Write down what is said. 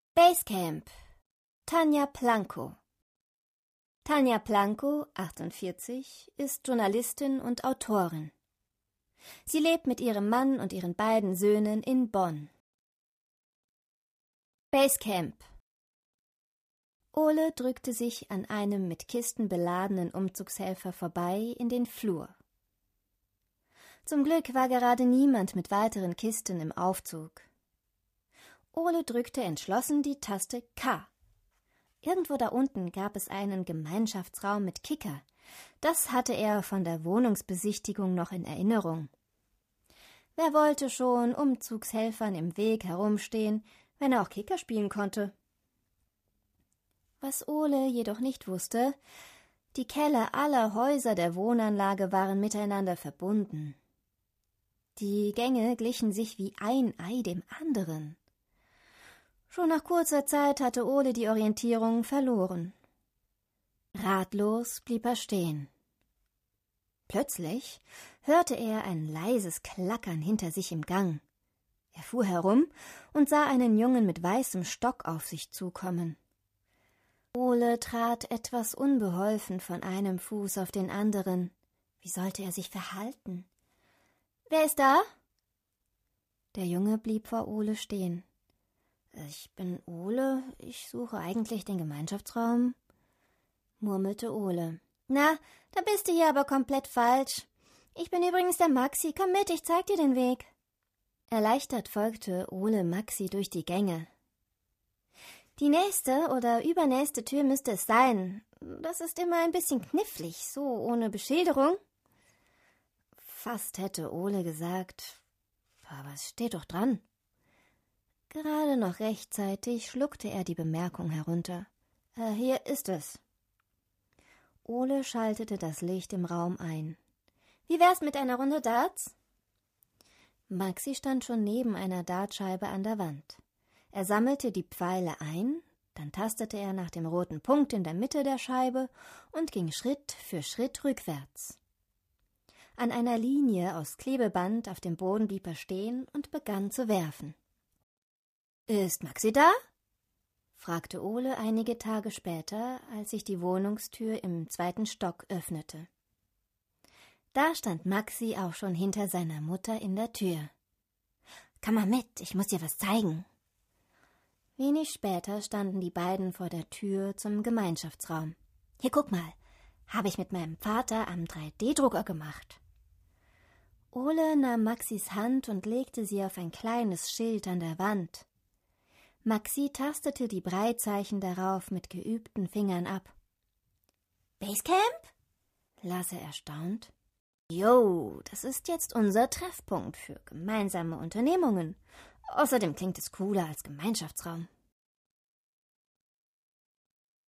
Basecamp. Tanja Plankow. Tanja Plankow, 48, ist Journalistin und Autorin. Sie lebt mit ihrem Mann und ihren beiden Söhnen in Bonn. Basecamp. Ole drückte sich an einem mit Kisten beladenen Umzugshelfer vorbei in den Flur. Zum Glück war gerade niemand mit weiteren Kisten im Aufzug. Ole drückte entschlossen die Taste K. Irgendwo da unten gab es einen Gemeinschaftsraum mit Kicker. Das hatte er von der Wohnungsbesichtigung noch in Erinnerung. Wer wollte schon Umzugshelfern im Weg herumstehen, wenn er auch Kicker spielen konnte? Was Ole jedoch nicht wusste, die Keller aller Häuser der Wohnanlage waren miteinander verbunden. Die Gänge glichen sich wie ein Ei dem anderen. Schon nach kurzer Zeit hatte Ole die Orientierung verloren. Ratlos blieb er stehen. Plötzlich hörte er ein leises Klackern hinter sich im Gang. Er fuhr herum und sah einen Jungen mit weißem Stock auf sich zukommen. Ole trat etwas unbeholfen von einem Fuß auf den anderen. Wie sollte er sich verhalten? »Wer ist da?« Der Junge blieb vor Ole stehen. »Ich bin Ole, ich suche eigentlich den Gemeinschaftsraum«, murmelte Ole. »Na, da bist du hier aber komplett falsch. Ich bin übrigens der Maxi, komm mit, ich zeig dir den Weg.« Erleichtert folgte Ole Maxi durch die Gänge. »Die nächste oder übernächste Tür müsste es sein. Das ist immer ein bisschen knifflig, so ohne Beschilderung.« Fast hätte Ole gesagt, »Aber es steht doch dran.« Gerade noch rechtzeitig schluckte er die Bemerkung herunter. »Hier ist es.« Ole schaltete das Licht im Raum ein. »Wie wär's mit einer Runde Darts?« Maxi stand schon neben einer Dartscheibe an der Wand. Er sammelte die Pfeile ein, dann tastete er nach dem roten Punkt in der Mitte der Scheibe und ging Schritt für Schritt rückwärts. An einer Linie aus Klebeband auf dem Boden blieb er stehen und begann zu werfen. »Ist Maxi da?« fragte Ole einige Tage später, als sich die Wohnungstür im 2. Stock öffnete. Da stand Maxi auch schon hinter seiner Mutter in der Tür. »Komm mal mit, ich muss dir was zeigen.« Wenig später standen die beiden vor der Tür zum Gemeinschaftsraum. »Hier, guck mal, habe ich mit meinem Vater am 3D-Drucker gemacht.« Ole nahm Maxis Hand und legte sie auf ein kleines Schild an der Wand. Maxi tastete die Breitzeichen darauf mit geübten Fingern ab. »Basecamp?« las er erstaunt. »Jo, das ist jetzt unser Treffpunkt für gemeinsame Unternehmungen. Außerdem klingt es cooler als Gemeinschaftsraum.«